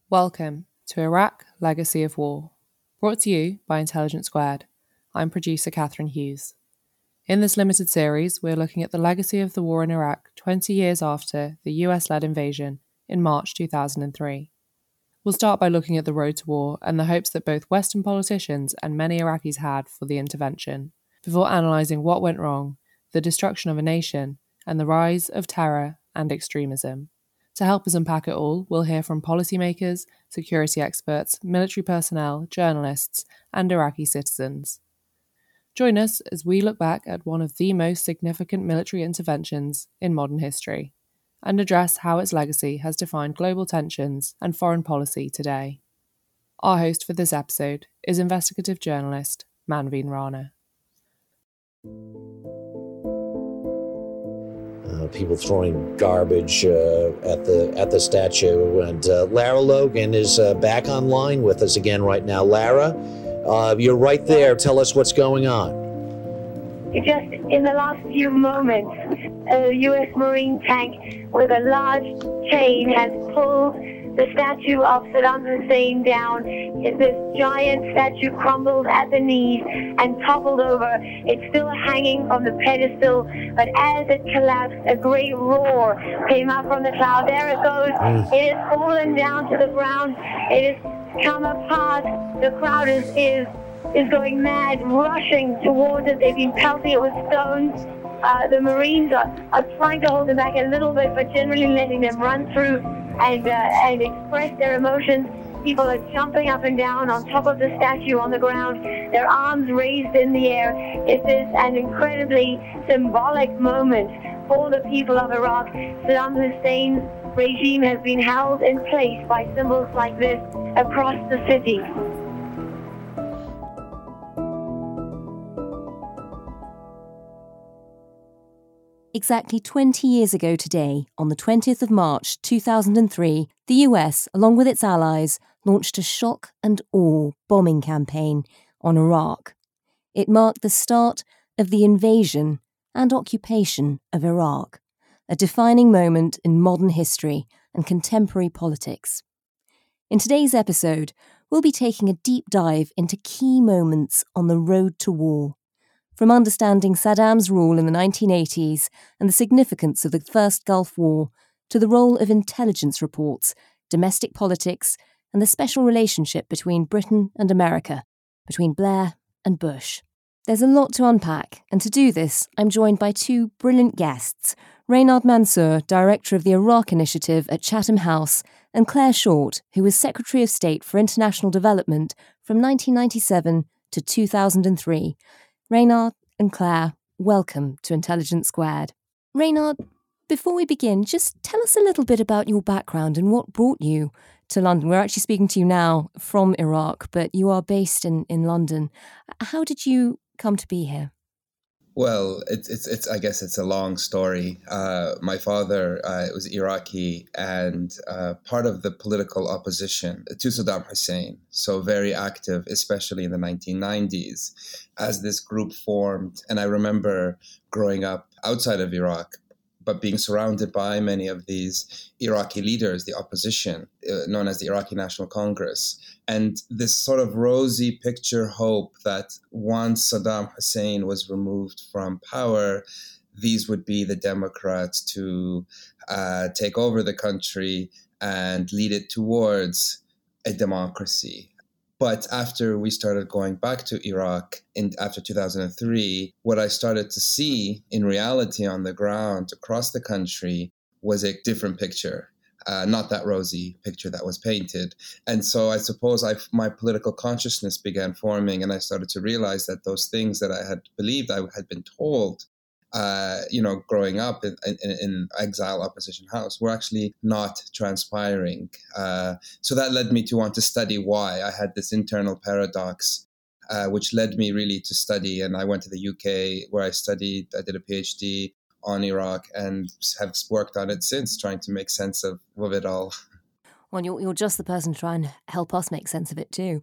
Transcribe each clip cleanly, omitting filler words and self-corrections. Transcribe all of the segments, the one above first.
Welcome to Iraq Legacy of War, brought to you by Intelligence Squared. I'm producer Catherine Hughes. In this limited series, we're looking at the legacy of the war in Iraq 20 years after the US-led invasion in March 2003. We'll start by looking at the road to war and the hopes that both Western politicians and many Iraqis had for the intervention, before analysing what went wrong, the destruction of a nation, and the rise of terror and extremism. To help us unpack it all, we'll hear from policymakers, security experts, military personnel, journalists, and Iraqi citizens. Join us as we look back at one of the most significant military interventions in modern history and address how its legacy has defined global tensions and foreign policy today. Our host for this episode is investigative journalist Manveen Rana. People throwing garbage at the statue, and Lara Logan is back online with us again right now. Lara, you're right there. Tell us what's going on. Just in the last few moments, a U.S. Marine tank with a large chain has pulled the statue of Saddam Hussein down. This giant statue crumbled at the knees and toppled over. It's still hanging from the pedestal, but as it collapsed, a great roar came up from the cloud. There it goes. It has fallen down to the ground. It has come apart. The crowd is going mad, rushing towards it. They've been pelting it with stones. The Marines are trying to hold them back a little bit, but generally letting them run through and express their emotions. People are jumping up and down on top of the statue on the ground, their arms raised in the air. It is an incredibly symbolic moment for the people of Iraq. Saddam Hussein's regime has been held in place by symbols like this across the city. Exactly 20 years ago today, on the 20th of March 2003, the US, along with its allies, launched a shock and awe bombing campaign on Iraq. It marked the start of the invasion and occupation of Iraq, a defining moment in modern history and contemporary politics. In today's episode, we'll be taking a deep dive into key moments on the road to war. From understanding Saddam's rule in the 1980s and the significance of the First Gulf War, to the role of intelligence reports, domestic politics, and the special relationship between Britain and America, between Blair and Bush. There's a lot to unpack, and to do this, I'm joined by two brilliant guests, Reynard Mansour, Director of the Iraq Initiative at Chatham House, and Claire Short, who was Secretary of State for International Development from 1997 to 2003. Reynard and Claire, welcome to Intelligence Squared. Reynard, before we begin, just tell us a little bit about your background and what brought you to London. We're actually speaking to you now from Iraq, but you are based in London. How did you come to be here? Well, it's I guess it's a long story. My father was Iraqi and part of the political opposition to Saddam Hussein, so very active, especially in the 1990s, as this group formed. And I remember growing up outside of Iraq, but being surrounded by many of these Iraqi leaders, the opposition, known as the Iraqi National Congress. And this sort of rosy picture hope that once Saddam Hussein was removed from power, these would be the Democrats to take over the country and lead it towards a democracy. But after we started going back to Iraq after 2003, what I started to see in reality on the ground across the country was a different picture, not that rosy picture that was painted. And so I suppose my political consciousness began forming, and I started to realize that those things that I had believed I had been told, growing up in exile opposition house, were actually not transpiring. So that led me to want to study why. I had this internal paradox, which led me really to study. And I went to the UK where I did a PhD on Iraq and have worked on it since, trying to make sense of it all. Well, you're just the person to try and help us make sense of it too.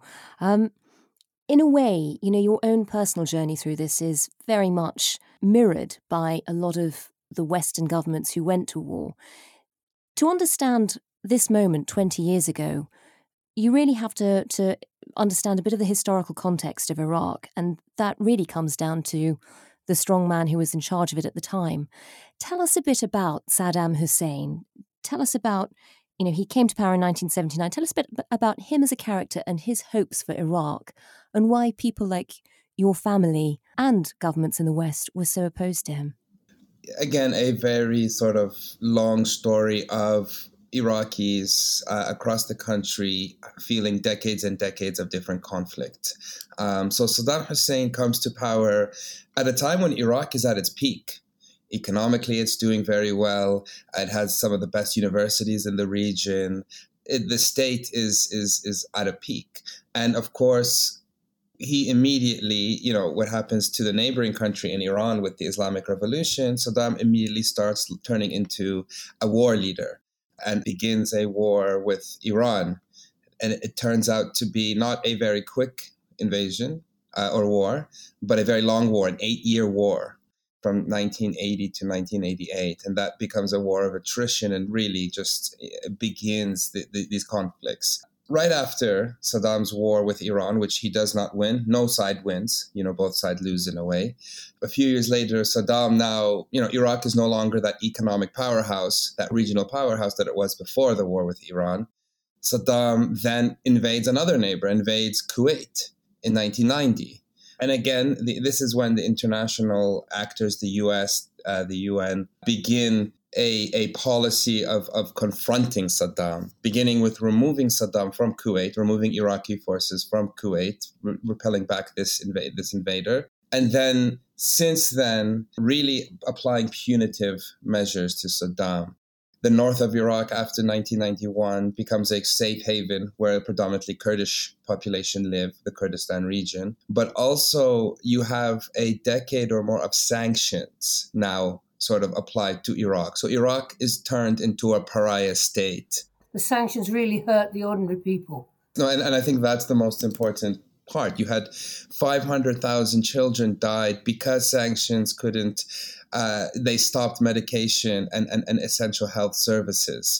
In a way, your own personal journey through this is very much mirrored by a lot of the Western governments who went to war. To understand this moment 20 years ago, you really have to understand a bit of the historical context of Iraq, and that really comes down to the strong man who was in charge of it at the time. Tell us a bit about Saddam Hussein. Tell us about, he came to power in 1979. Tell us a bit about him as a character and his hopes for Iraq, and why people like your family and governments in the West were so opposed to him. Again, a very sort of long story of Iraqis across the country feeling decades and decades of different conflict. So Saddam Hussein comes to power at a time when Iraq is at its peak. Economically, it's doing very well. It has some of the best universities in the region. The state is at a peak. And of course, he immediately, what happens to the neighboring country in Iran with the Islamic Revolution, Saddam immediately starts turning into a war leader and begins a war with Iran. And it turns out to be not a very quick invasion or war, but a very long war, an 8-year war from 1980 to 1988. And that becomes a war of attrition and really just begins these conflicts. Right after Saddam's war with Iran, which he does not win, no side wins, both sides lose in a way. A few years later, Saddam now, Iraq is no longer that economic powerhouse, that regional powerhouse that it was before the war with Iran. Saddam then invades another neighbor, invades Kuwait in 1990. And again, this is when the international actors, the US, the UN, begin a policy of confronting Saddam, beginning with removing Saddam from Kuwait, removing Iraqi forces from Kuwait, repelling back this invader. And then, since then, really applying punitive measures to Saddam. The north of Iraq after 1991 becomes a safe haven where a predominantly Kurdish population live, the Kurdistan region. But also you have a decade or more of sanctions now sort of applied to Iraq. So Iraq is turned into a pariah state. The sanctions really hurt the ordinary people. No, and I think that's the most important part. You had 500,000 children died because sanctions couldn't, they stopped medication and essential health services.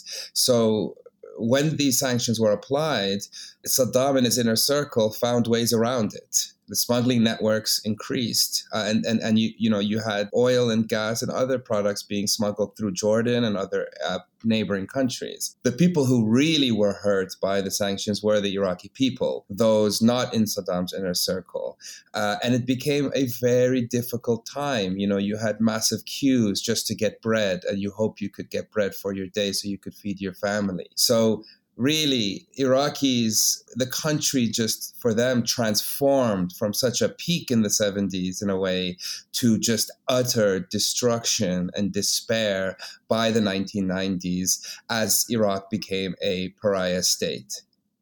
So when these sanctions were applied, Saddam and his inner circle found ways around it. The smuggling networks increased, and you had oil and gas and other products being smuggled through Jordan and other neighboring countries. The people who really were hurt by the sanctions were the Iraqi people, those not in Saddam's inner circle. And it became a very difficult time. You had massive queues just to get bread, and you hope you could get bread for your day so you could feed your family. So really, Iraqis, the country just for them transformed from such a peak in the 70s in a way to just utter destruction and despair by the 1990s as Iraq became a pariah state.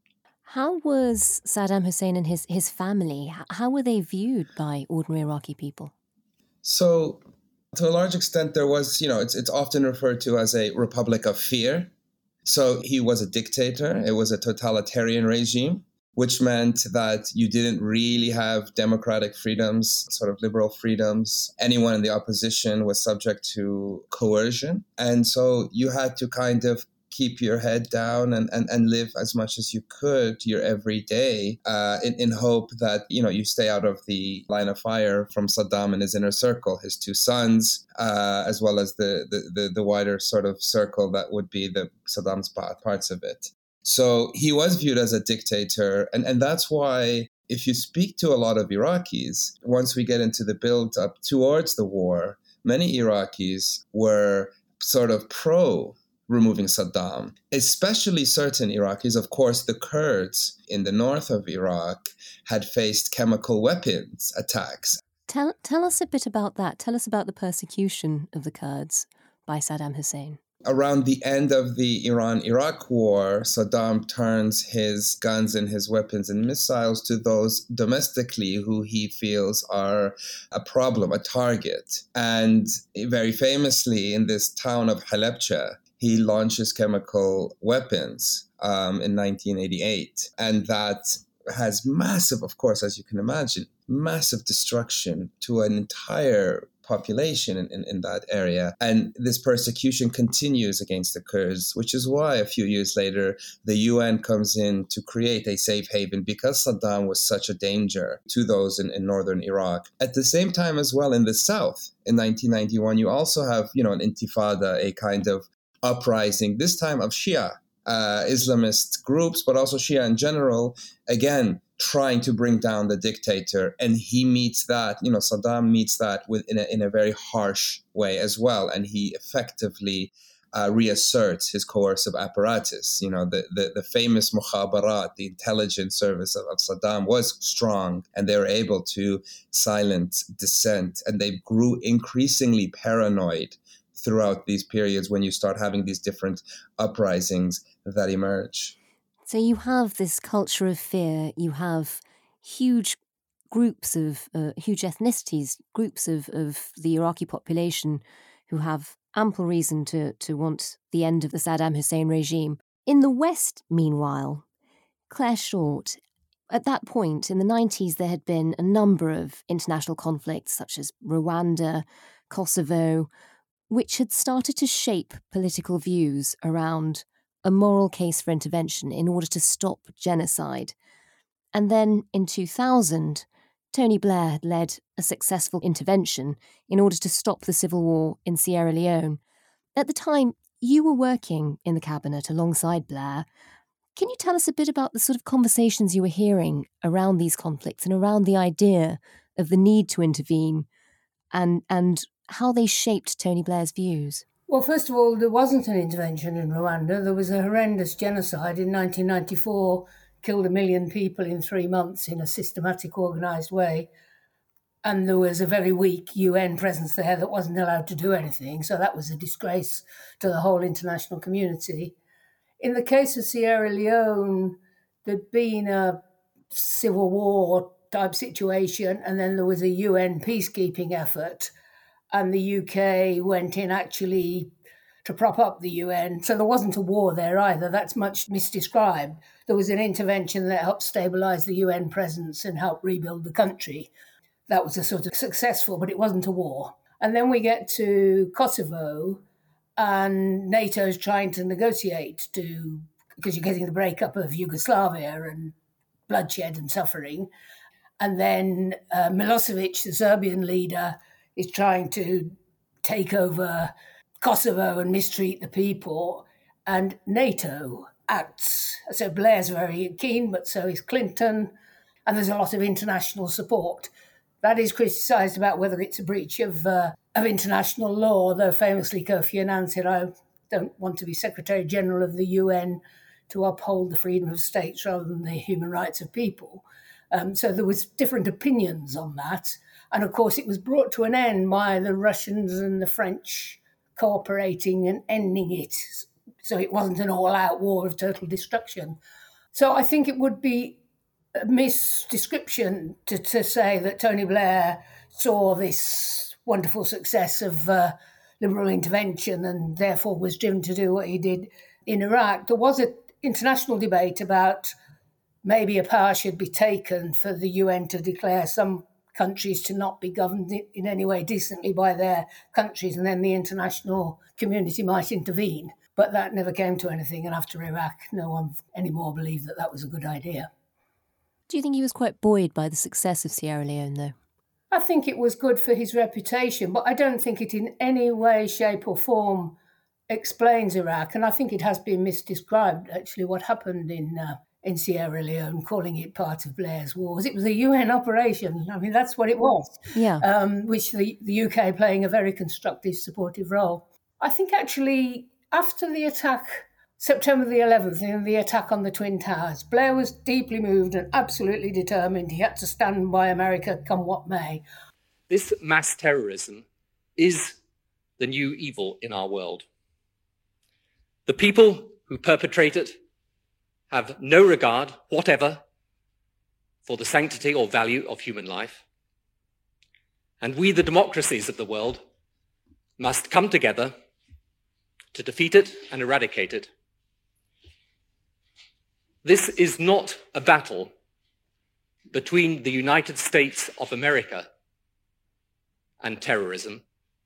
How was Saddam Hussein and his family, how were they viewed by ordinary Iraqi people? So to a large extent, there was, it's often referred to as a republic of fear. So he was a dictator. It was a totalitarian regime, which meant that you didn't really have democratic freedoms, sort of liberal freedoms. Anyone in the opposition was subject to coercion. And so you had to kind of keep your head down and live as much as you could your every day in hope that, you stay out of the line of fire from Saddam and his inner circle, his two sons, as well as the wider sort of circle that would be the Saddam's parts of it. So he was viewed as a dictator. And that's why if you speak to a lot of Iraqis, once we get into the build up towards the war, many Iraqis were sort of pro removing Saddam, especially certain Iraqis. Of course, the Kurds in the north of Iraq had faced chemical weapons attacks. Tell us a bit about that. Tell us about the persecution of the Kurds by Saddam Hussein. Around the end of the Iran-Iraq war, Saddam turns his guns and his weapons and missiles to those domestically who he feels are a problem, a target. And very famously, in this town of Halabja, he launches chemical weapons in 1988. And that has massive, of course, as you can imagine, massive destruction to an entire population in that area. And this persecution continues against the Kurds, which is why a few years later, the UN comes in to create a safe haven because Saddam was such a danger to those in northern Iraq. At the same time as well, in the south, in 1991, you also have, an intifada, a kind of uprising, this time of Shia Islamist groups, but also Shia in general, again, trying to bring down the dictator. And he meets that, Saddam meets that in a very harsh way as well. And he effectively reasserts his coercive apparatus. The famous Mukhabarat, the intelligence service of Saddam, was strong, and they were able to silence dissent. And they grew increasingly paranoid throughout these periods when you start having these different uprisings that emerge. So you have this culture of fear, you have huge groups of, huge ethnicities, groups of the Iraqi population who have ample reason to want the end of the Saddam Hussein regime. In the West, meanwhile, Claire Short, at that point in the 90s, there had been a number of international conflicts such as Rwanda, Kosovo, which had started to shape political views around a moral case for intervention in order to stop genocide. And then in 2000, Tony Blair had led a successful intervention in order to stop the civil war in Sierra Leone. At the time, you were working in the cabinet alongside Blair. Can you tell us a bit about the sort of conversations you were hearing around these conflicts and around the idea of the need to intervene and how they shaped Tony Blair's views? Well, first of all, there wasn't an intervention in Rwanda. There was a horrendous genocide in 1994, killed 1 million people in 3 months in a systematic, organised way. And there was a very weak UN presence there that wasn't allowed to do anything. So that was a disgrace to the whole international community. In the case of Sierra Leone, there'd been a civil war type situation, and then there was a UN peacekeeping effort. And the UK went in actually to prop up the UN. So there wasn't a war there either. That's much misdescribed. There was an intervention that helped stabilise the UN presence and help rebuild the country. That was a sort of successful, but it wasn't a war. And then we get to Kosovo, and NATO's trying to negotiate because you're getting the breakup of Yugoslavia and bloodshed and suffering. And then Milosevic, the Serbian leader, is trying to take over Kosovo and mistreat the people, and NATO acts. So Blair's very keen, but so is Clinton, and there's a lot of international support. That is criticised about whether it's a breach of international law, though famously Kofi Annan said, I don't want to be Secretary General of the UN to uphold the freedom of states rather than the human rights of people. So there was different opinions on that. And of course, it was brought to an end by the Russians and the French cooperating and ending it. So it wasn't an all-out war of total destruction. So I think it would be a misdescription to say that Tony Blair saw this wonderful success of liberal intervention and therefore was driven to do what he did in Iraq. There was an international debate about maybe a power should be taken for the UN to declare some countries to not be governed in any way decently by their countries, and then the international community might intervene. But that never came to anything, and after Iraq, no one anymore believed that was a good idea. Do you think he was quite buoyed by the success of Sierra Leone, though? I think it was good for his reputation, but I don't think it in any way, shape or form explains Iraq, and I think it has been misdescribed, actually, what happened in Sierra Leone, calling it part of Blair's wars. It was a UN operation. I mean, that's what it was. Yeah. Which the UK playing a very constructive, supportive role. I think actually after the attack, September the 11th, and the attack on the Twin Towers, Blair was deeply moved and absolutely determined he had to stand by America come what may. This mass terrorism is the new evil in our world. The people who perpetrate it have no regard whatever for the sanctity or value of human life. And we, the democracies of the world, must come together to defeat it and eradicate it. This is not a battle between the United States of America and terrorism,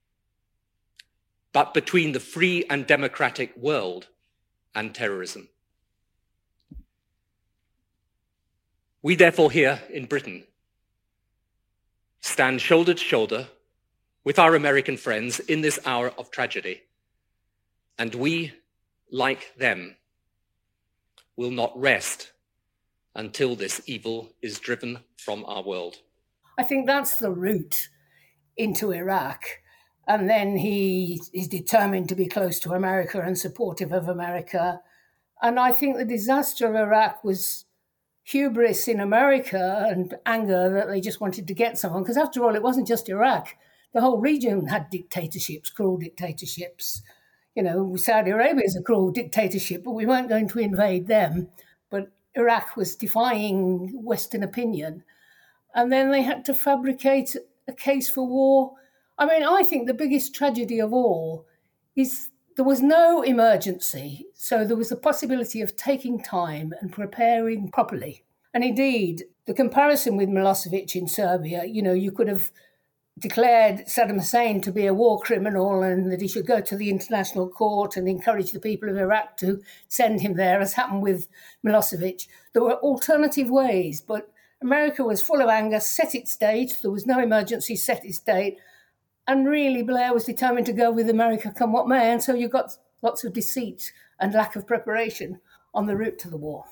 but between the free and democratic world and terrorism. We therefore here in Britain stand shoulder to shoulder with our American friends in this hour of tragedy, and we, like them, will not rest until this evil is driven from our world. I think that's the route into Iraq. And then he is determined to be close to America and supportive of America. And I think the disaster of Iraq was hubris in America and anger that they just wanted to get someone. Because after all, it wasn't just Iraq. The whole region had dictatorships, cruel dictatorships. You know, Saudi Arabia is a cruel dictatorship, but we weren't going to invade them. But Iraq was defying Western opinion. And then they had to fabricate a case for war. I mean, I think the biggest tragedy of all is there was no emergency. So there was the possibility of taking time and preparing properly. And indeed, the comparison with Milosevic in Serbia, you know, you could have declared Saddam Hussein to be a war criminal and that he should go to the international court and encourage the people of Iraq to send him there, as happened with Milosevic. There were alternative ways, but America was full of anger, set its date. There was no emergency, set its date. And really, Blair was determined to go with America come what may. And so you got lots of deceit and lack of preparation on the route to the war.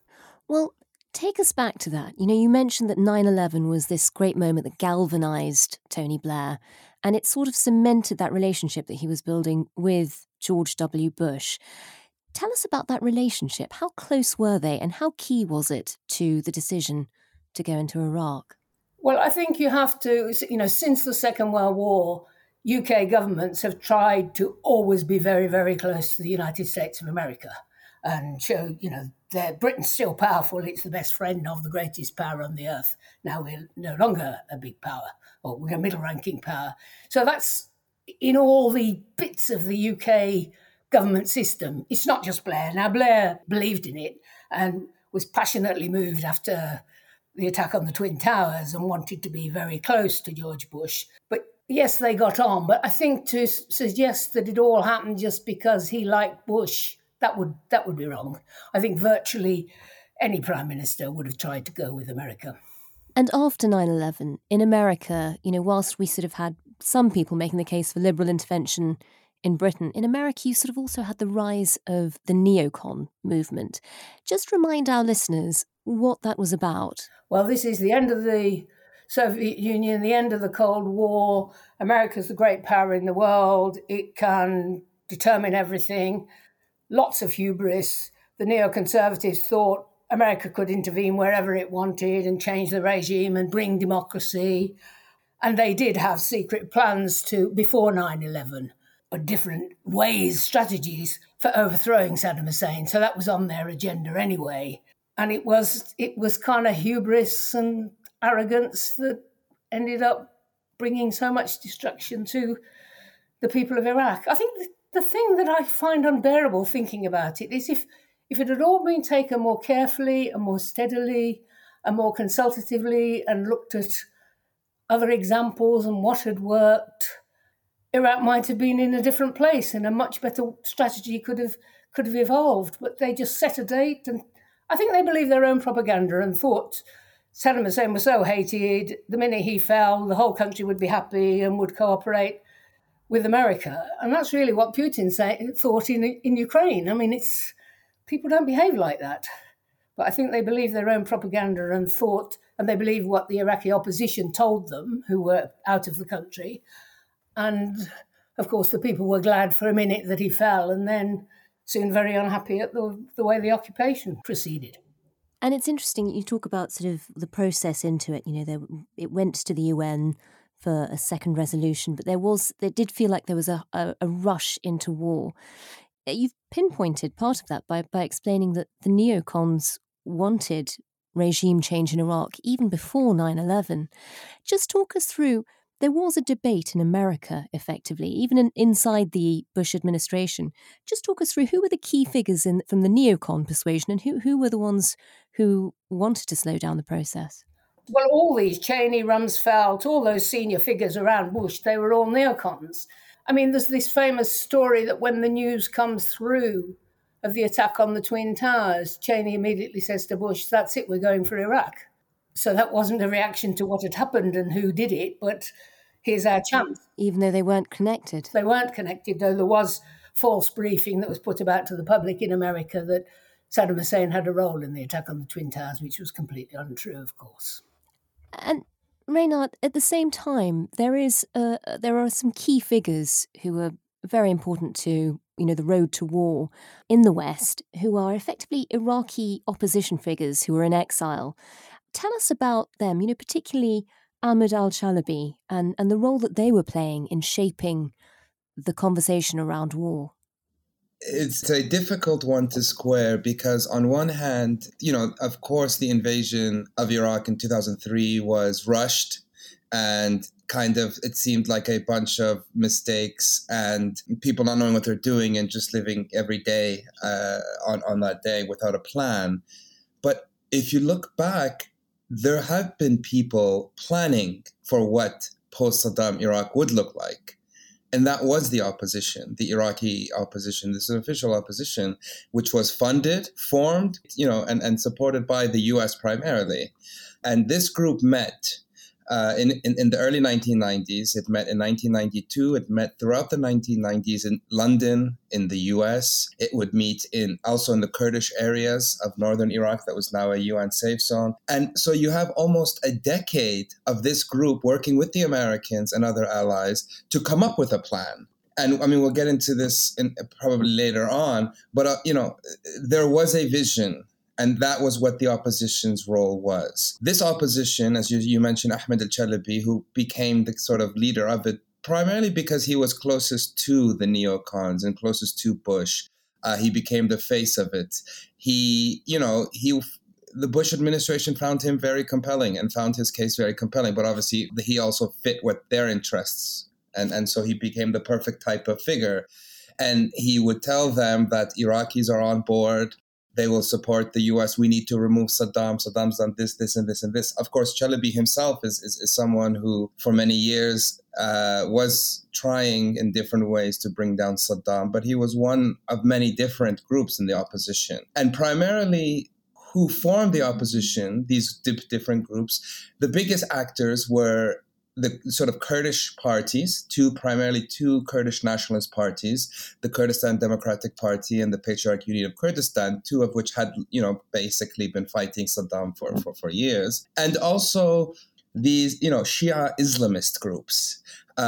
Well, take us back to that. You know, you mentioned that 9/11 was this great moment that galvanised Tony Blair, and it sort of cemented that relationship that he was building with George W. Bush. Tell us about that relationship. How close were they, and how key was it to the decision to go into Iraq? Well, I think you have to, you know, since the Second World War, UK governments have tried to always be very, very close to the United States of America and show, you know, Britain's still powerful. It's the best friend of the greatest power on the earth. Now we're no longer a big power, or we're a middle-ranking power. So that's in all the bits of the UK government system. It's not just Blair. Now, Blair believed in it and was passionately moved after the attack on the Twin Towers and wanted to be very close to George Bush. But yes, they got on. But I think to suggest that it all happened just because he liked Bush, that would be wrong. I think virtually any prime minister would have tried to go with America. And after 9/11, in America, you know, whilst we sort of had some people making the case for liberal intervention in Britain, in America you sort of also had the rise of the neocon movement. Just remind our listeners what that was about. Well, this is the end of the Soviet Union, the end of the Cold War. America's the great power in the world. It can determine everything. Lots of hubris. The neoconservatives thought America could intervene wherever it wanted and change the regime and bring democracy. And they did have secret plans to, before 9/11, or different ways, strategies for overthrowing Saddam Hussein. So that was on their agenda anyway. And it was kind of hubris and arrogance that ended up bringing so much destruction to the people of Iraq. I think the thing that I find unbearable thinking about it is if it had all been taken more carefully and more steadily and more consultatively and looked at other examples and what had worked, Iraq might have been in a different place and a much better strategy could have evolved. But they just set a date, and I think they believed their own propaganda and thought Saddam Hussein was so hated, the minute he fell, the whole country would be happy and would cooperate with America. And that's really what Putin thought in Ukraine. I mean, people don't behave like that. But I think they believed their own propaganda and thought, and they believed what the Iraqi opposition told them, who were out of the country. And, of course, the people were glad for a minute that he fell and then soon very unhappy at the way the occupation proceeded. And it's interesting, you talk about sort of the process into it. You know, it went to the UN for a second resolution, but there did feel like there was a rush into war. You've pinpointed part of that by explaining that the neocons wanted regime change in Iraq even before 9/11. Just talk us through. There was a debate in America, effectively, even inside the Bush administration. Just talk us through who were the key figures from the neocon persuasion and who were the ones who wanted to slow down the process. Well, all these, Cheney, Rumsfeld, all those senior figures around Bush, they were all neocons. I mean, there's this famous story that when the news comes through of the attack on the Twin Towers, Cheney immediately says to Bush, "That's it, we're going for Iraq." So that wasn't a reaction to what had happened and who did it, but here's our chance. Even though they weren't connected. They weren't connected, though there was false briefing that was put about to the public in America that Saddam Hussein had a role in the attack on the Twin Towers, which was completely untrue, of course. And Reynard, at the same time, there are some key figures who are very important to the road to war in the West, who are effectively Iraqi opposition figures who are in exile. Tell us about them, particularly Ahmad al-Chalabi and the role that they were playing in shaping the conversation around war. It's a difficult one to square because on one hand, of course, the invasion of Iraq in 2003 was rushed and kind of, it seemed like a bunch of mistakes and people not knowing what they're doing and just living every day on that day without a plan. But if you look back, there have been people planning for what post-Saddam Iraq would look like. And that was the opposition, the Iraqi opposition, this official opposition, which was funded, formed, and supported by the US primarily. And this group met in the early 1990s. It met in 1992. It met throughout the 1990s in London, in the US. It would meet also in the Kurdish areas of northern Iraq that was now a UN safe zone. And so you have almost a decade of this group working with the Americans and other allies to come up with a plan. And I mean, we'll get into this probably later on, but there was a vision. And that was what the opposition's role was. This opposition, as you mentioned, Ahmed al-Chalabi, who became the sort of leader of it, primarily because he was closest to the neocons and closest to Bush. He became the face of it. The Bush administration found him very compelling and found his case very compelling, but obviously he also fit with their interests. And so he became the perfect type of figure. And he would tell them that Iraqis are on board. They will support the U.S. We need to remove Saddam. Saddam's done this, this, and this, and this. Of course, Chalabi himself is someone who, for many years, was trying in different ways to bring down Saddam, but he was one of many different groups in the opposition. And primarily, who formed the opposition, these different groups, the biggest actors were the sort of Kurdish parties, primarily two Kurdish nationalist parties, the Kurdistan Democratic Party and the Patriarch Union of Kurdistan, two of which had, basically been fighting Saddam for years. And also these, Shia Islamist groups.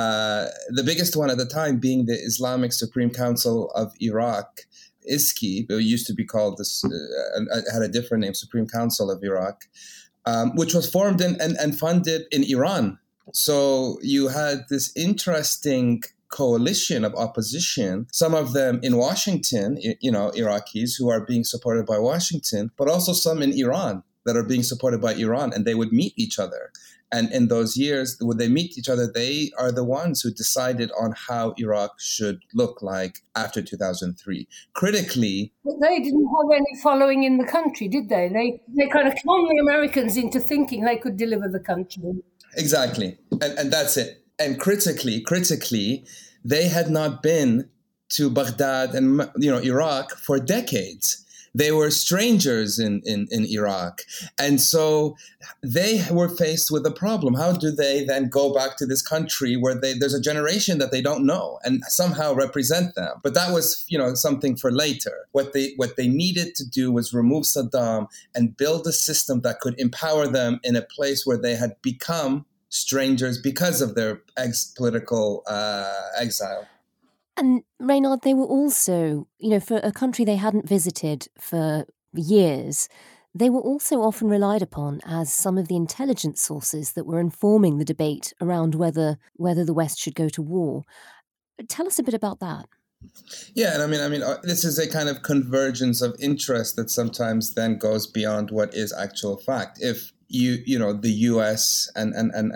The biggest one at the time being the Islamic Supreme Council of Iraq, ISKI, it used to be called this, had a different name, Supreme Council of Iraq, which was formed and funded in Iran. So you had this interesting coalition of opposition, some of them in Washington, Iraqis who are being supported by Washington, but also some in Iran that are being supported by Iran, and they would meet each other. And in those years, when they meet each other, they are the ones who decided on how Iraq should look like after 2003. Critically... But they didn't have any following in the country, did they? They kind of conned the Americans into thinking they could deliver the country. Exactly. And that's it. And critically, they had not been to Baghdad and Iraq for decades. They were strangers in Iraq. And so they were faced with a problem. How do they then go back to this country where there's a generation that they don't know and somehow represent them? But that was, something for later. What they needed to do was remove Saddam and build a system that could empower them in a place where they had become strangers because of their political exile. And Reynard, they were also, for a country they hadn't visited for years, they were also often relied upon as some of the intelligence sources that were informing the debate around whether the West should go to war. Tell us a bit about that. Yeah, and I mean, this is a kind of convergence of interest that sometimes then goes beyond what is actual fact. If the US and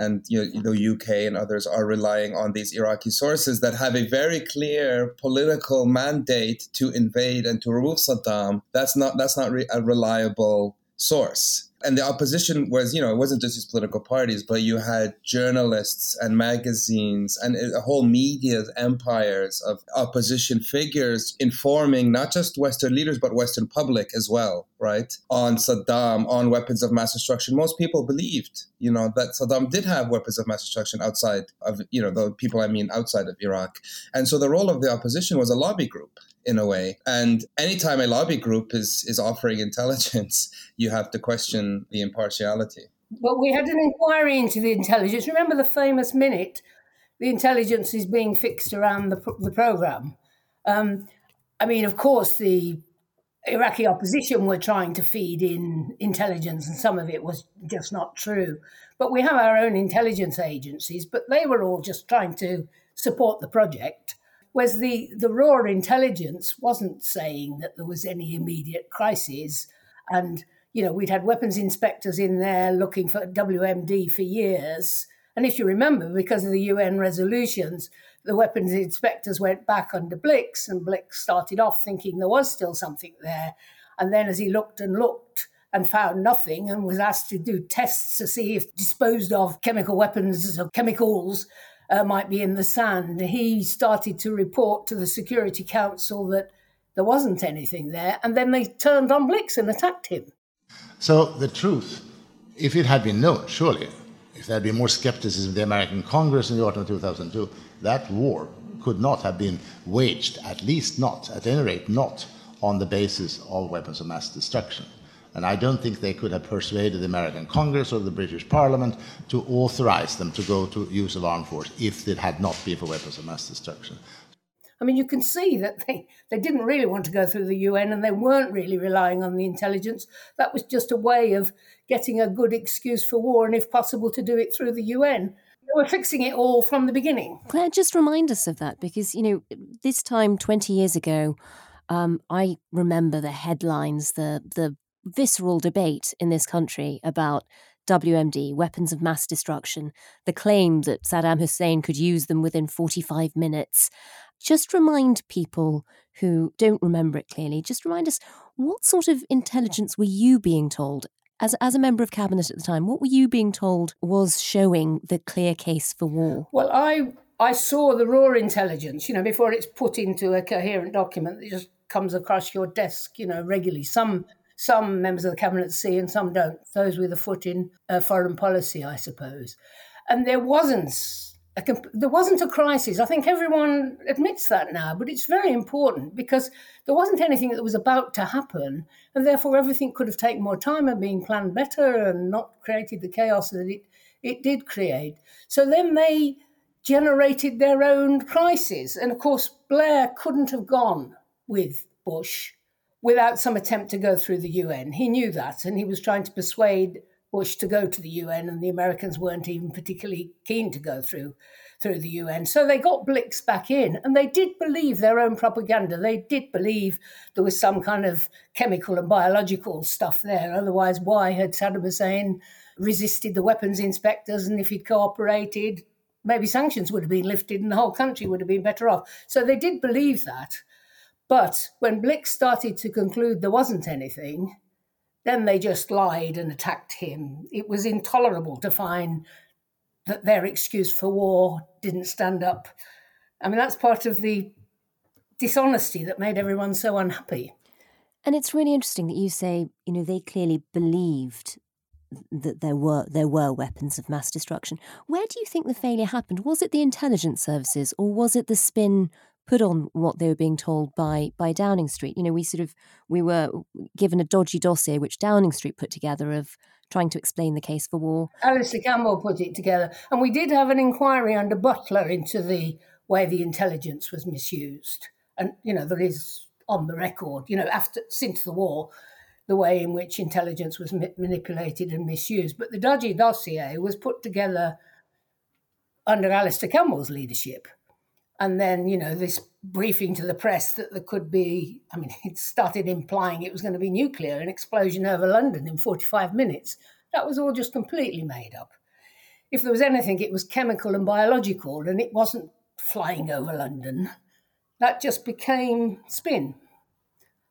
the UK and others are relying on these Iraqi sources that have a very clear political mandate to invade and to remove Saddam, that's not a reliable source. And the opposition was, it wasn't just these political parties, but you had journalists and magazines and a whole media empires of opposition figures informing not just Western leaders, but Western public as well, right? On Saddam, on weapons of mass destruction. Most people believed, that Saddam did have weapons of mass destruction outside of, the people outside of Iraq. And so the role of the opposition was a lobby group in a way. And anytime a lobby group is offering intelligence, you have to question the impartiality. But we had an inquiry into the intelligence. Remember the famous minute, the intelligence is being fixed around the program. Of course, the Iraqi opposition were trying to feed in intelligence, and some of it was just not true. But we have our own intelligence agencies, but they were all just trying to support the project. Whereas the raw intelligence wasn't saying that there was any immediate crisis. And, we'd had weapons inspectors in there looking for WMD for years. And if you remember, because of the UN resolutions, the weapons inspectors went back under Blix, and Blix started off thinking there was still something there. And then as he looked and found nothing and was asked to do tests to see if disposed of chemical weapons or chemicals might be in the sand, he started to report to the Security Council that there wasn't anything there. And then they turned on Blix and attacked him. So the truth, if it had been known, surely, if there had been more skepticism in the American Congress in the autumn of 2002, that war could not have been waged, at any rate, not on the basis of weapons of mass destruction. And I don't think they could have persuaded the American Congress or the British Parliament to authorize them to go to use of armed force if it had not been for weapons of mass destruction. You can see that they didn't really want to go through the UN, and they weren't really relying on the intelligence. That was just a way of getting a good excuse for war, and if possible, to do it through the UN. They were fixing it all from the beginning. Claire, just remind us of that, because, this time 20 years ago, I remember the headlines, the visceral debate in this country about WMD, weapons of mass destruction, the claim that Saddam Hussein could use them within 45 minutes. Just remind people who don't remember it clearly, just remind us, what sort of intelligence were you being told? As a member of cabinet at the time, what were you being told was showing the clear case for war? Well, I saw the raw intelligence, before it's put into a coherent document that just comes across your desk, regularly. Some members of the cabinet see and some don't. Those with a foot in foreign policy, I suppose. And there wasn't a crisis. I think everyone admits that now, but it's very important because there wasn't anything that was about to happen, and therefore everything could have taken more time and been planned better and not created the chaos that it did create. So then they generated their own crisis. And of course, Blair couldn't have gone with Bush without some attempt to go through the UN. He knew that, and he was trying to persuade Bush to go to the UN, and the Americans weren't even particularly keen to go through the UN. So they got Blix back in, and they did believe their own propaganda. They did believe there was some kind of chemical and biological stuff there. Otherwise, why had Saddam Hussein resisted the weapons inspectors? And if he'd cooperated, maybe sanctions would have been lifted and the whole country would have been better off. So they did believe that. But when Blix started to conclude there wasn't anything, then they just lied and attacked him. It was intolerable to find that their excuse for war didn't stand up. That's part of the dishonesty that made everyone so unhappy. And it's really interesting that you say, they clearly believed that there were weapons of mass destruction. Where do you think the failure happened? Was it the intelligence services, or was it the spin put on what they were being told by Downing Street? We were given a dodgy dossier which Downing Street put together of trying to explain the case for war. Alistair Campbell put it together. And we did have an inquiry under Butler into the way the intelligence was misused. And, there is on the record, since the war, the way in which intelligence was manipulated and misused. But the dodgy dossier was put together under Alistair Campbell's leadership. And then, this briefing to the press that there could be, it started implying it was going to be nuclear, an explosion over London in 45 minutes. That was all just completely made up. If there was anything, it was chemical and biological, and it wasn't flying over London. That just became spin.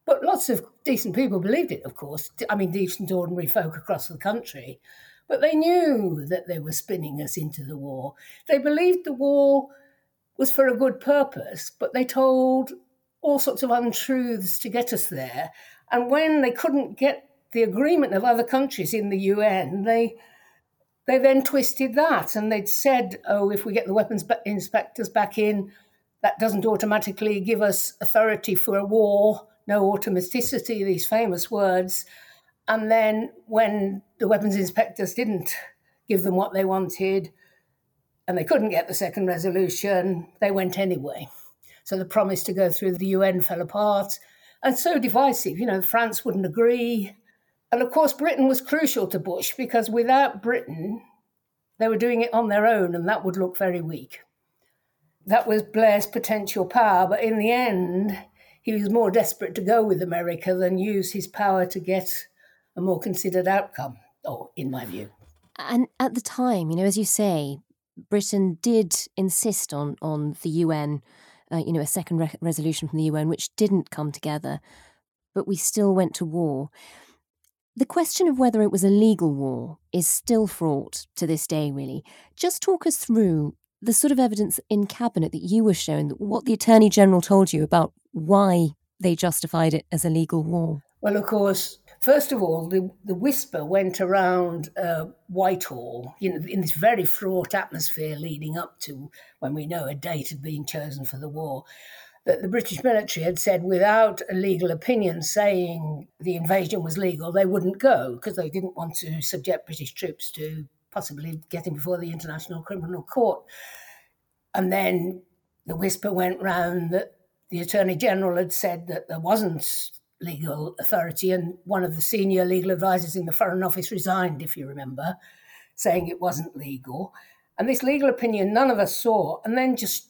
But lots of decent people believed it, of course. I mean, decent, ordinary folk across the country. But they knew that they were spinning us into the war. They believed the war was for a good purpose, but they told all sorts of untruths to get us there. And when they couldn't get the agreement of other countries in the UN, they then twisted that, and they'd said, oh, if we get the weapons inspectors back in, that doesn't automatically give us authority for a war, no automaticity, these famous words. And then when the weapons inspectors didn't give them what they wanted and they couldn't get the second resolution, they went anyway. So the promise to go through the UN fell apart. And so divisive, France wouldn't agree. And of course, Britain was crucial to Bush because without Britain, they were doing it on their own and that would look very weak. That was Blair's potential power, but in the end, he was more desperate to go with America than use his power to get a more considered outcome, in my view. And at the time, as you say, Britain did insist on the UN, a second resolution from the UN, which didn't come together, but we still went to war. The question of whether it was a legal war is still fraught to this day, really. Just talk us through the sort of evidence in Cabinet that you were shown, what the Attorney General told you about why they justified it as a legal war. Well, of course, first of all, the whisper went around Whitehall, in this very fraught atmosphere leading up to when we know a date had been chosen for the war, that the British military had said without a legal opinion saying the invasion was legal, they wouldn't go because they didn't want to subject British troops to possibly getting before the International Criminal Court. And then the whisper went round that the Attorney General had said that there wasn't legal authority, and one of the senior legal advisors in the Foreign Office resigned, if you remember, saying it wasn't legal. And this legal opinion none of us saw. And then just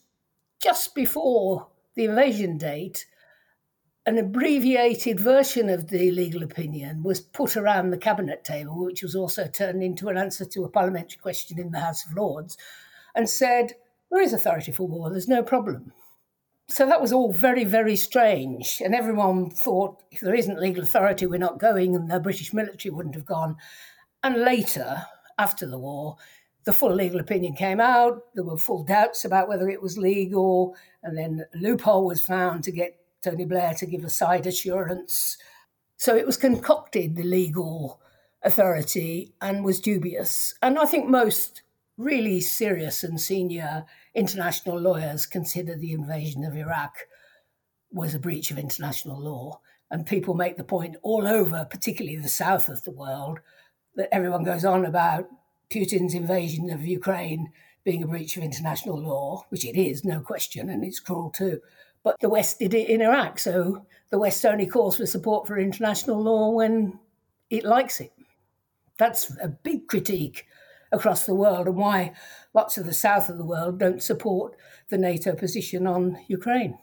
before the invasion date, an abbreviated version of the legal opinion was put around the Cabinet table, which was also turned into an answer to a parliamentary question in the House of Lords, and said, there is authority for war, there's no problem. So that was all very, very strange. And everyone thought, if there isn't legal authority, we're not going, and the British military wouldn't have gone. And later, after the war, the full legal opinion came out. There were full doubts about whether it was legal. And then a loophole was found to get Tony Blair to give a side assurance. So it was concocted, the legal authority, and was dubious. And I think most really serious and senior international lawyers consider the invasion of Iraq was a breach of international law. And people make the point all over, particularly the south of the world, that everyone goes on about Putin's invasion of Ukraine being a breach of international law, which it is, no question, and it's cruel too. But the West did it in Iraq, so the West only calls for support for international law when it likes it. That's a big critique across the world, and why lots of the south of the world don't support the NATO position on Ukraine.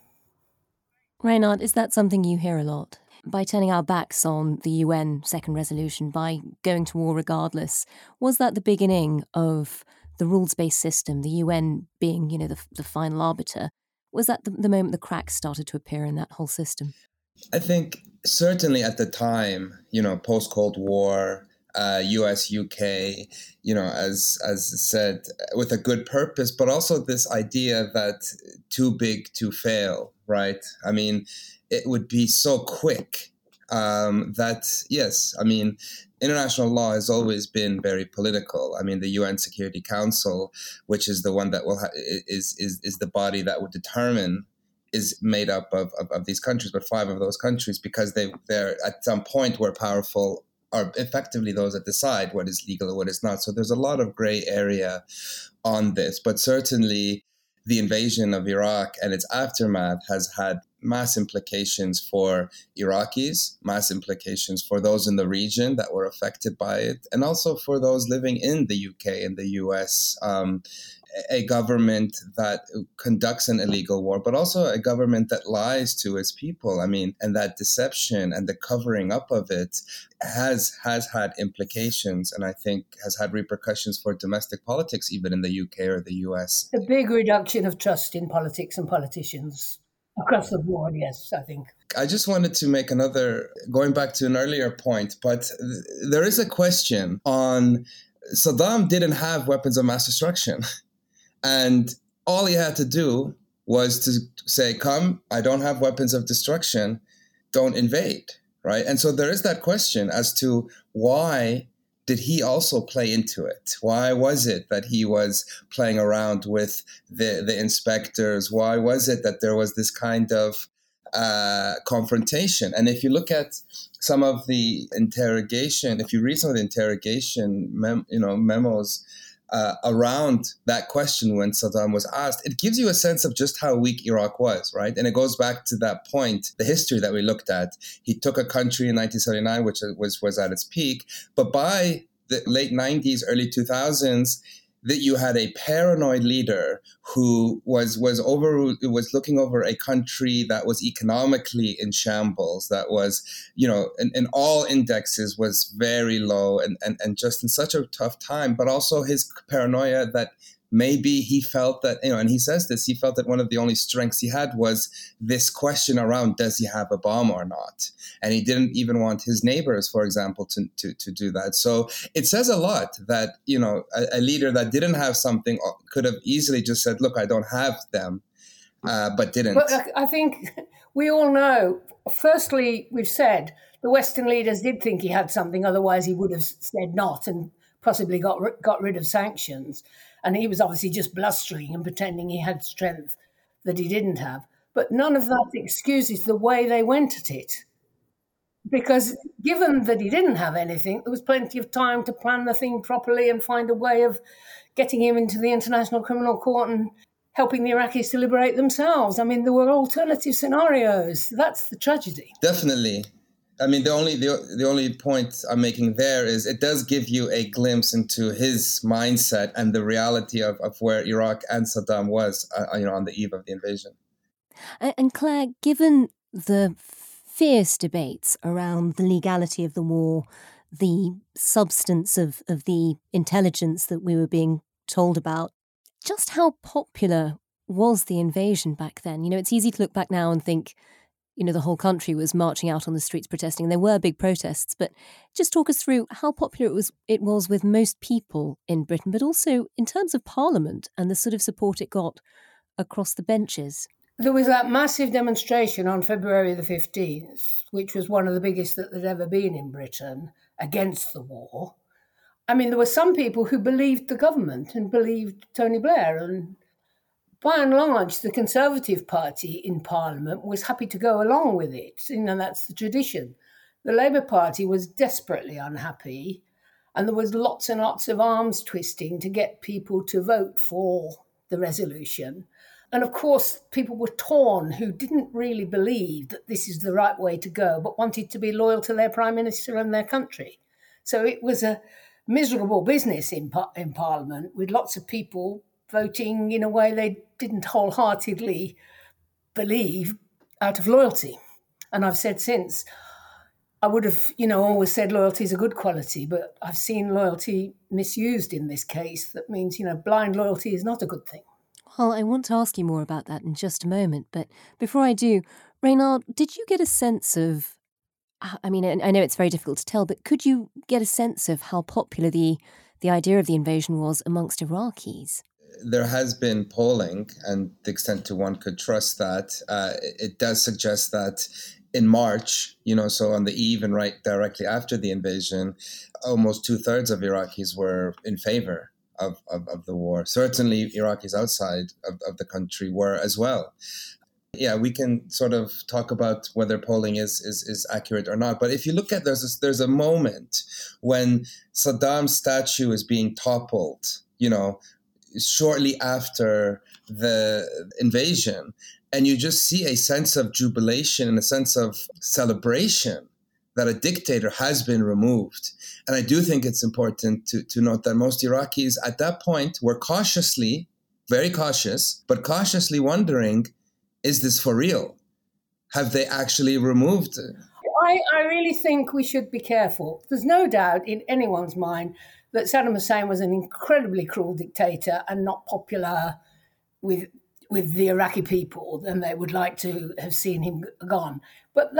Reynard, is that something you hear a lot? By turning our backs on the UN second resolution, by going to war regardless, was that the beginning of the rules-based system, the UN being, the final arbiter? Was that the moment the cracks started to appear in that whole system? I think certainly at the time, post-Cold War, US, UK, as said, with a good purpose, but also this idea that too big to fail, right? I mean, it would be so quick that, yes, I mean, international law has always been very political. I mean, the UN Security Council, which is the one that is the body that would determine, is made up of these countries, but 5 of those countries, because they're at some point were powerful, are effectively those that decide what is legal and what is not. So there's a lot of gray area on this, but certainly the invasion of Iraq and its aftermath has had mass implications for Iraqis, mass implications for those in the region that were affected by it, and also for those living in the UK and the US. A government that conducts an illegal war, but also a government that lies to its people. I mean, and that deception and the covering up of it has had implications, and I think has had repercussions for domestic politics, even in the UK or the US. A big reduction of trust in politics and politicians. Across the board, yes, I think. I just wanted to make going back to an earlier point, but there is a question on Saddam didn't have weapons of mass destruction. And all he had to do was to say, come, I don't have weapons of destruction, don't invade, right? And so there is that question as to why did he also play into it? Why was it that he was playing around with the inspectors? Why was it that there was this kind of confrontation? And if you look at some of the interrogation, if you read some of the interrogation memos around that question when Saddam was asked, it gives you a sense of just how weak Iraq was, right? And it goes back to that point, the history that we looked at. He took a country in 1979, which was at its peak, but by the late 90s, early 2000s, that you had a paranoid leader who was looking over a country that was economically in shambles, that was, in all indexes was very low and just in such a tough time, but also his paranoia that maybe he felt that, and he says this, he felt that one of the only strengths he had was this question around, does he have a bomb or not? And he didn't even want his neighbors, for example, to do that. So it says a lot that, a leader that didn't have something could have easily just said, look, I don't have them, but didn't. But I think we all know, firstly, we've said the Western leaders did think he had something, otherwise he would have said not and possibly got rid of sanctions. And he was obviously just blustering and pretending he had strength that he didn't have. But none of that excuses the way they went at it. Because given that he didn't have anything, there was plenty of time to plan the thing properly and find a way of getting him into the International Criminal Court and helping the Iraqis to liberate themselves. I mean, there were alternative scenarios. That's the tragedy. Definitely. I mean, the only point I'm making there is it does give you a glimpse into his mindset and the reality of where Iraq and Saddam was, on the eve of the invasion. And Claire, given the fierce debates around the legality of the war, the substance of the intelligence that we were being told about, just how popular was the invasion back then? It's easy to look back now and think, the whole country was marching out on the streets protesting. There were big protests, but just talk us through how popular it was with most people in Britain, but also in terms of Parliament and the sort of support it got across the benches. There was that massive demonstration on February the 15th, which was one of the biggest that there'd ever been in Britain against the war. I mean, there were some people who believed the government and believed Tony Blair, and by and large, the Conservative Party in Parliament was happy to go along with it. That's the tradition. The Labour Party was desperately unhappy, and there was lots and lots of arms twisting to get people to vote for the resolution. And of course, people were torn who didn't really believe that this is the right way to go, but wanted to be loyal to their Prime Minister and their country. So it was a miserable business in Parliament, with lots of people voting in a way they didn't wholeheartedly believe out of loyalty. And I've said since, I would have, always said loyalty is a good quality, but I've seen loyalty misused in this case. That means, blind loyalty is not a good thing. Well, I want to ask you more about that in just a moment. But before I do, Reynard, did you get a sense of, I mean, I know it's very difficult to tell, but could you get a sense of how popular the idea of the invasion was amongst Iraqis? There has been polling, and the extent to one could trust that, it does suggest that in March, so on the eve and right directly after the invasion, almost 2/3 of Iraqis were in favor of the war. Certainly Iraqis outside of the country were as well. Yeah, we can sort of talk about whether polling is accurate or not. But if you look at, there's a moment when Saddam's statue is being toppled, shortly after the invasion, and you just see a sense of jubilation and a sense of celebration that a dictator has been removed. And I do think it's important to note that most Iraqis at that point were cautiously, very cautious, but cautiously wondering, is this for real? Have they actually removed it? I really think we should be careful. There's no doubt in anyone's mind that Saddam Hussein was an incredibly cruel dictator and not popular with with the Iraqi people than they would like to have seen him gone. But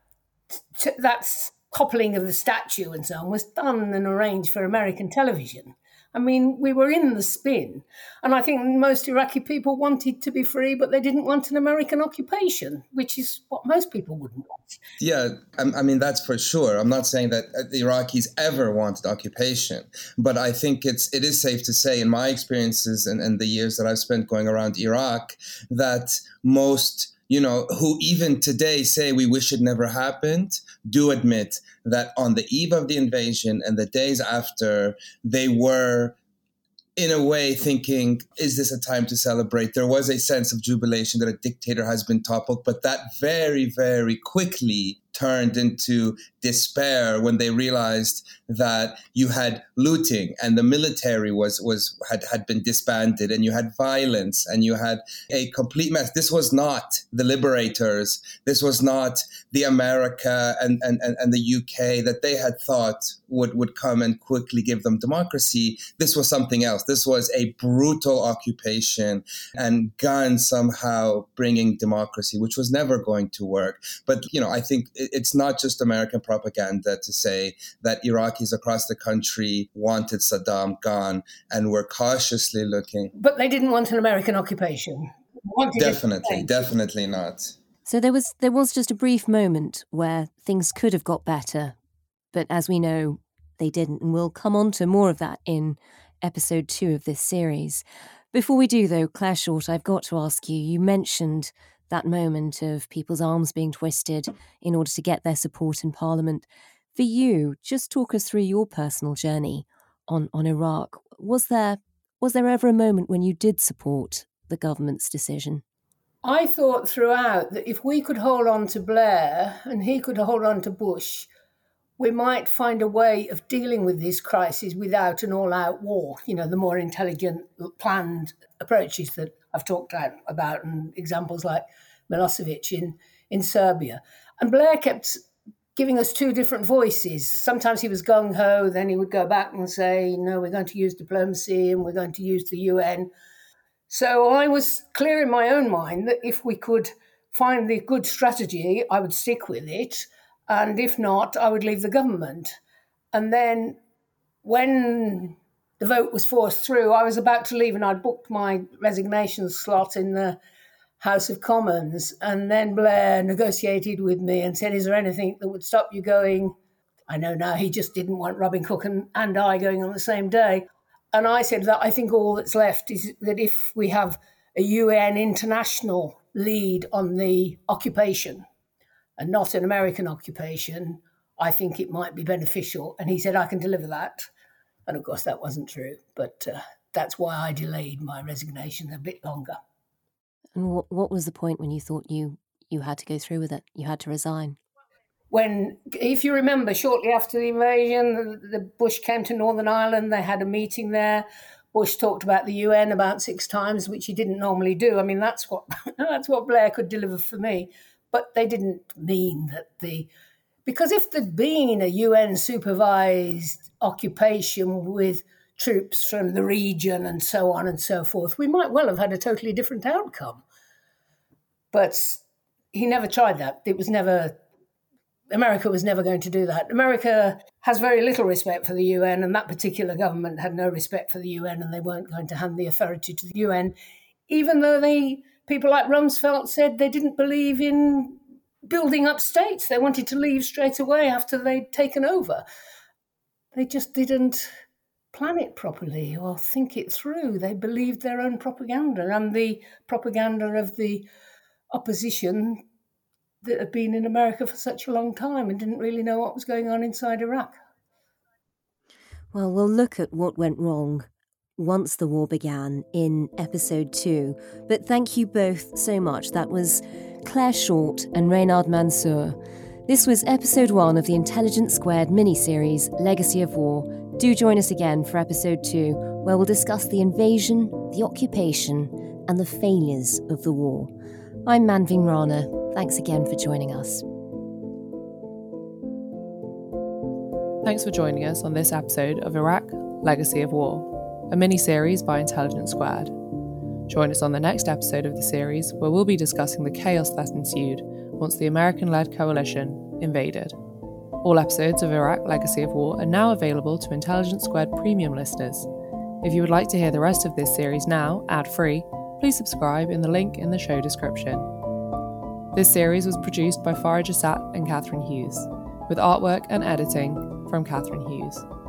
that's toppling of the statue and so on was done and arranged for American television. I mean, we were in the spin. And I think most Iraqi people wanted to be free, but they didn't want an American occupation, which is what most people wouldn't want. Yeah, I mean, that's for sure. I'm not saying that the Iraqis ever wanted occupation, but I think it is safe to say in my experiences and the years that I've spent going around Iraq that most, who even today say we wish it never happened, do admit that on the eve of the invasion and the days after, they were in a way thinking, is this a time to celebrate? There was a sense of jubilation that a dictator has been toppled, but that very, very quickly turned into despair when they realized that you had looting and the military had been disbanded and you had violence and you had a complete mess. This was not the liberators. This was not the America and the UK that they had thought would come and quickly give them democracy. This was something else. This was a brutal occupation and guns somehow bringing democracy, which was never going to work. But, I think it's not just American propaganda to say that Iraqis across the country wanted Saddam gone and were cautiously looking. But they didn't want an American occupation. Definitely not. So there was just a brief moment where things could have got better, but as we know, they didn't, and we'll come on to more of that in episode 2 of this series. Before we do, though, Claire Short, I've got to ask you, you mentioned that moment of people's arms being twisted in order to get their support in Parliament. For you, just talk us through your personal journey on Iraq. Was there ever a moment when you did support the government's decision? I thought throughout that if we could hold on to Blair and he could hold on to Bush, we might find a way of dealing with this crisis without an all-out war, the more intelligent, planned approaches that I've talked about, and examples like Milosevic in Serbia. And Blair kept giving us two different voices. Sometimes he was gung-ho, then he would go back and say, no, we're going to use diplomacy and we're going to use the UN. So I was clear in my own mind that if we could find the good strategy, I would stick with it. And if not, I would leave the government. And then when the vote was forced through, I was about to leave and I'd booked my resignation slot in the House of Commons. And then Blair negotiated with me and said, is there anything that would stop you going? I know now he just didn't want Robin Cook and I going on the same day. And I said that I think all that's left is that if we have a UN international lead on the occupation and not an American occupation, I think it might be beneficial. And he said, I can deliver that. And of course, that wasn't true. But that's why I delayed my resignation a bit longer. And what was the point when you thought you had to go through with it? You had to resign? When, if you remember, shortly after the invasion, the Bush came to Northern Ireland. They had a meeting there. Bush talked about the UN about 6 times, which he didn't normally do. I mean, that's what Blair could deliver for me. But they didn't mean that because if there'd been a UN-supervised occupation with troops from the region and so on and so forth, we might well have had a totally different outcome. But he never tried that. America was never going to do that. America has very little respect for the UN, and that particular government had no respect for the UN, and they weren't going to hand the authority to the UN, even though people like Rumsfeld said they didn't believe in building up states. They wanted to leave straight away after they'd taken over. They just didn't plan it properly or think it through. They believed their own propaganda and the propaganda of the opposition that had been in America for such a long time and didn't really know what was going on inside Iraq. Well, we'll look at what went wrong once the war began in episode 2. But thank you both so much. That was Claire Short and Reynard Mansour. This was episode 1 of the Intelligence Squared mini-series Legacy of War. Do join us again for episode 2, where we'll discuss the invasion, the occupation, and the failures of the war. I'm Manveen Rana. Thanks again for joining us. Thanks for joining us on this episode of Iraq, Legacy of War, a mini-series by Intelligence Squared. Join us on the next episode of the series, where we'll be discussing the chaos that ensued once the American-led coalition invaded. All episodes of Iraq Legacy of War are now available to Intelligence Squared Premium listeners. If you would like to hear the rest of this series now, ad-free, please subscribe in the link in the show description. This series was produced by Farah Jassat and Catherine Hughes, with artwork and editing from Catherine Hughes.